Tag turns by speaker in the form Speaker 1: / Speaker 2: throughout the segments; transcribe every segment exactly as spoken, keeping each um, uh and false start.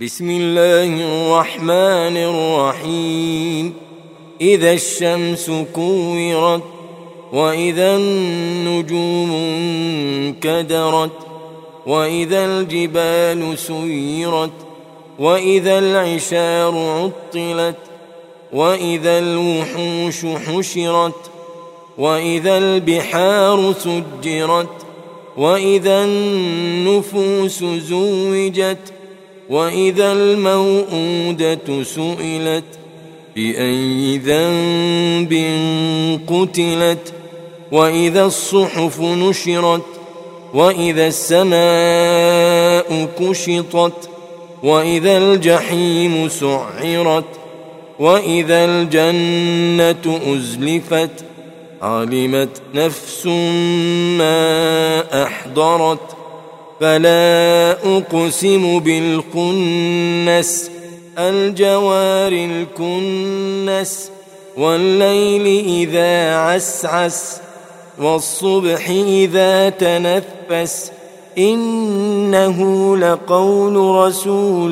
Speaker 1: بسم الله الرحمن الرحيم. إذا الشمس كورت وإذا النجوم انكدرت وإذا الجبال سيرت وإذا العشار عطلت وإذا الوحوش حشرت وإذا البحار سجرت وإذا النفوس زوجت وإذا الموءودة سئلت بأي ذنب قتلت وإذا الصحف نشرت وإذا السماء كشطت وإذا الجحيم سعرت وإذا الجنة أزلفت علمت نفس ما أحضرت فلا أقسم بالخنس الجوار الكنس والليل إذا عسعس والصبح إذا تنفس إنه لقول رسول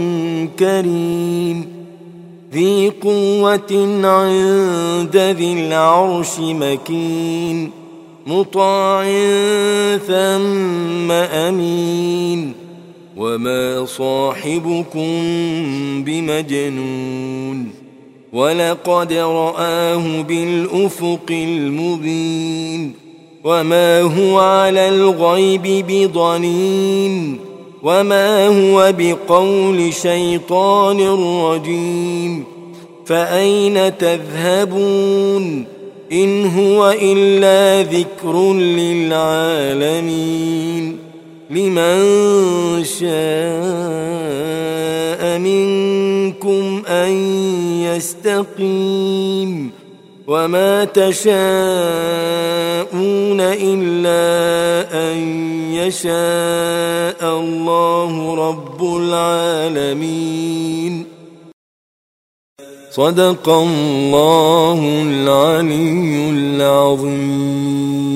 Speaker 1: كريم ذي قوة عند ذي العرش مكين مطاع ثم أمين وما صاحبكم بمجنون ولقد رآه بالأفق المبين وما هو على الغيب بضنين وما هو بقول شيطان رجيم فأين تذهبون إن هو إلا ذكر للعالمين لمن شاء منكم أن يستقيم وما تشاءون إلا أن يشاء الله رب العالمين. صدق الله العلي العظيم.